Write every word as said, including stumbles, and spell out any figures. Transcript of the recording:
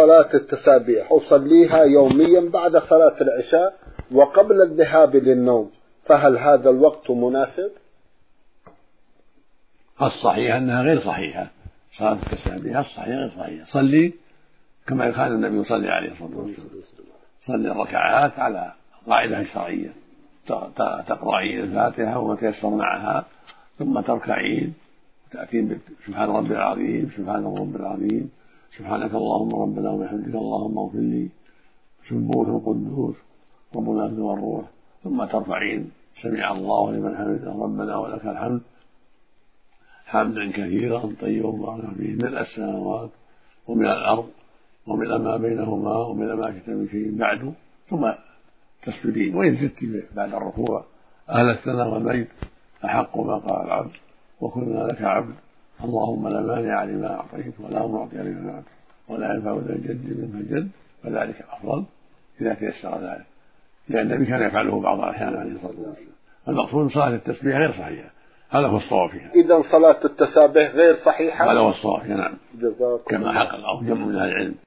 صلاة التسابيح أصليها يوميا بعد صلاة العشاء وقبل الذهاب للنوم، فهل هذا الوقت مناسب؟ الصحيح أنها غير صحيحة، صلاة التسابيح الصحيح غير صحيحة. صلي كما كان النبي يصلي عليه الصلاة والسلام، صلي الركعات على القاعدة الشرعية، تقرأين الفاتحة وما تيسر معها، ثم تركعين وتأتين سبحان ربي العظيم سبحان ربي العظيم سبحانك اللهم ربنا وبحمدك اللهم اغفر لي سبوح القدوس رب الأرض والروح، ثم ترفعين سمع الله لمن حمده ربنا ولك الحمد حمدا كثيرا طيبا مباركا فيه ملء السماوات وملء الأرض وملء ما بينهما وملء ما شئت من شيء بعد، ثم تسجدين. وإن زدت بعد الركوع أهل الثناء والمجد أحق ما قال العبد وكلنا لك عبد اللهم لا مانع لما أعطيت ولا معطي لما منعت ولا ينفع ذا الجد منك الجد، فذلك أفضل إذا تيسر ذلك، لأن النبي كان يفعله بعض الأحيان عليه الصلاة والسلام. المقصود صلاة التسبيح غير صحيحة، هذا هو الصواب فيها. إذا صلاة التسابيح غير صحيحة، هذا هو الصواب، نعم، كما حقق جمع من أهل العلم.